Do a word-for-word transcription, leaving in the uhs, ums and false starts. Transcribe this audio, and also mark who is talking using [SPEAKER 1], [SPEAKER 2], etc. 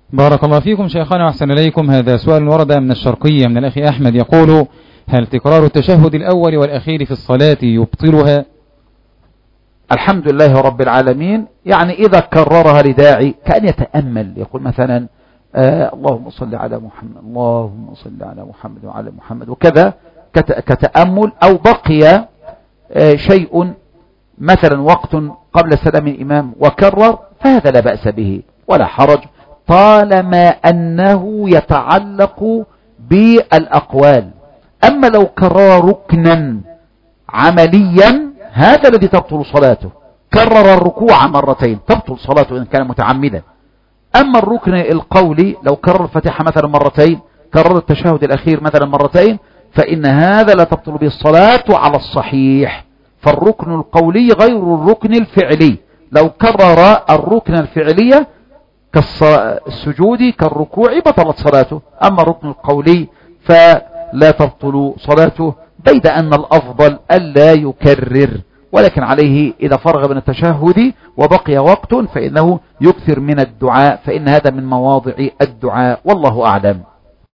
[SPEAKER 1] بارك الله فيكم شيخنا وأحسن إليكم. هذا سؤال ورد من الشرقية من الأخ أحمد يقول: هل تكرار التشهد الأول والأخير في الصلاة يبطلها؟
[SPEAKER 2] الحمد لله رب العالمين. يعني إذا كررها لداعي كأن يتأمل، يقول مثلا آه اللهم صل على محمد، اللهم صل على محمد وعلى محمد، وكذا كتأمل. أو بقي آه شيء مثلا وقت قبل سلام الإمام وكرر، فهذا لا بأس به ولا حرج، طالما أنه يتعلق بالأقوال. أما لو كرر ركنا عمليا هذا الذي تبطل صلاته. كرر الركوع مرتين تبطل صلاته إن كان متعمدا. أما الركن القولي لو كرر الفاتحة مثلا مرتين، كرر التشهد الأخير مثلا مرتين، فإن هذا لا تبطل به الصلاة على الصحيح. فالركن القولي غير الركن الفعلي. لو كرر الركن الفعلي كالسجود كالركوع بطلت صلاته. أما الركن القولي فلا تبطل صلاته، بيد أن الأفضل ألا يكرر، ولكن عليه إذا فرغ من التشهد وبقي وقت فإنه يكثر من الدعاء، فإن هذا من مواضع الدعاء، والله أعلم.